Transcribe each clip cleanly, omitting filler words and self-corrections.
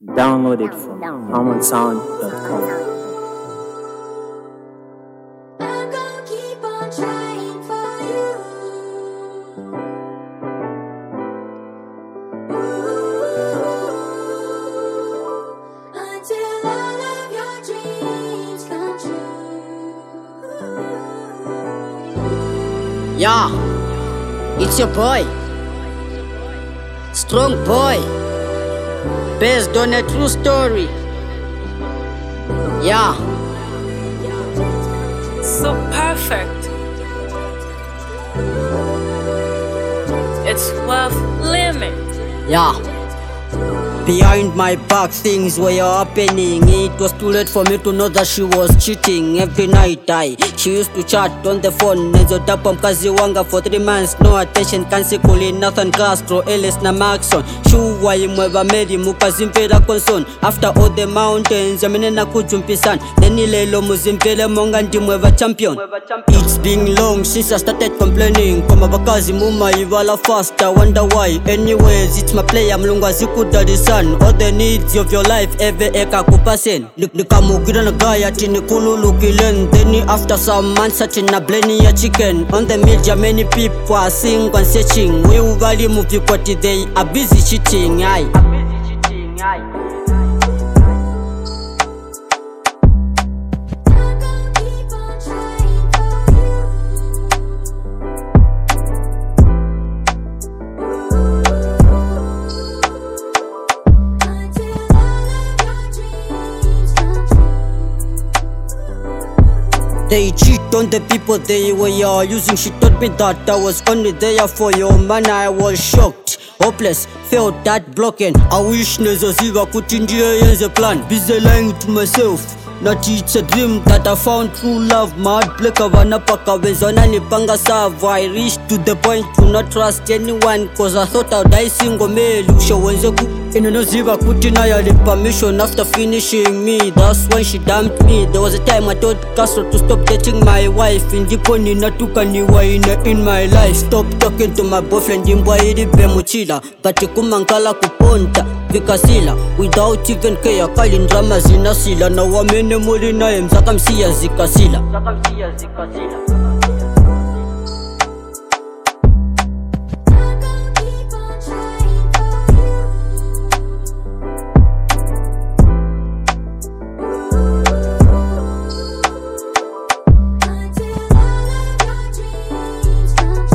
Download it from HarmonSound.com. I'm gonna keep on trying for you. Until all of your dreams come true. Yeah, it's your boy, Strong Boy, based on a true story. Yeah, So perfect. It's worth limit. yeah. Behind my back, things were happening. It was too late for me to know that she was cheating. Every night she used to chat on the phone. Nezodapa mkazi wanga for 3 months. No attention, kansikuli Nathan Castro, Ellis na Maxon. Shuwa imweva Mary, mukazimpela concern. After all the mountains, yamenena kujumpisan. Deni lelo muzimpele monga ndimweva champion. It's been long since I started complaining. Koma bakazi muma ivala fast, I wonder why. Anyways, it's my player mlungu azikudadisa. All the needs of your life ever eka kupasen. Nikamukira na gaya tini kululukilen. Then after some months atina bleni ya chicken. On the media many people are sing and searching. We ugali movie kwati they are busy cheating. Aye. I'm gonna keep on trying for you. Until all of your dreams come true. They cheat on the people they were using. She told me that I was only there for your man. I was shocked, hopeless, felt that broken. I wish nezoziva kutindia yenze plan. Busy lying to myself. Not it's a dream that I found true love. My heart black avanapaka wezona nipanga sava. I reached to the point to not trust anyone, cause I thought I'd die single male. Usha wenzeku inonoziva kutina yali permission after finishing me. That's when she dumped me. There was a time I told Castro to stop dating my wife. Ndipo ninatuka niwaine in my life. Stop talking to my boyfriend imbwa ilipe muchila. But kumankala kuponta vikasila without even care. Kali ndrama zinasila na wamene muli naye mzaka msiya zikasila. I'm gonna keep on trying for you. Until all of your dreams come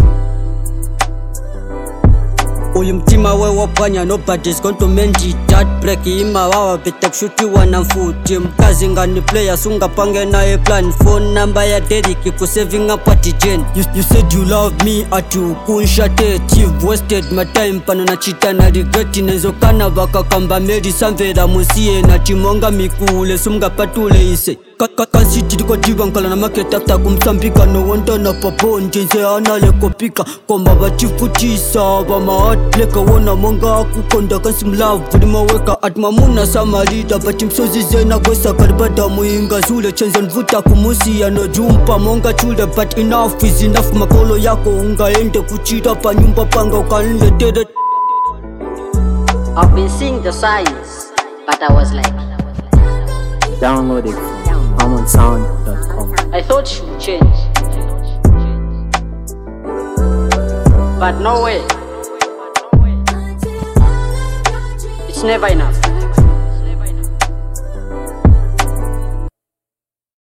true. Uyu mtima we wapanya, nobody's going to mend it. That break ima wawa pita kushutiwa na mfuti. Mkazi ngani player sunga pange na a plan. Phone number ya Derek ku saving up at Jen. You said you love me atu kunshate. You've wasted my time pano na chita na regret. Nezo kana baka kamba meri samvera musie. Na chimonga mikule sumga patule ise. Kansiti liko diva nkala na market after kumsambika. No wonder na papo njenze anale kopika. Komba bachifutisa bama heart pleka wona monga kukonda kansi mlove. Vulima weka at mamuna samarida. Bati msozi zena kwesa karibada muinga zule. Chenza nvuta kumusi ya no jumpa monga chule. But enough is enough, makolo yako unga ende kuchita pa nyumba panga ukanile tere. I've been seeing the signs, but I was like, Download it from HarmonSound.com. I thought she would change, but no way. Until all of your dreams It's never enough.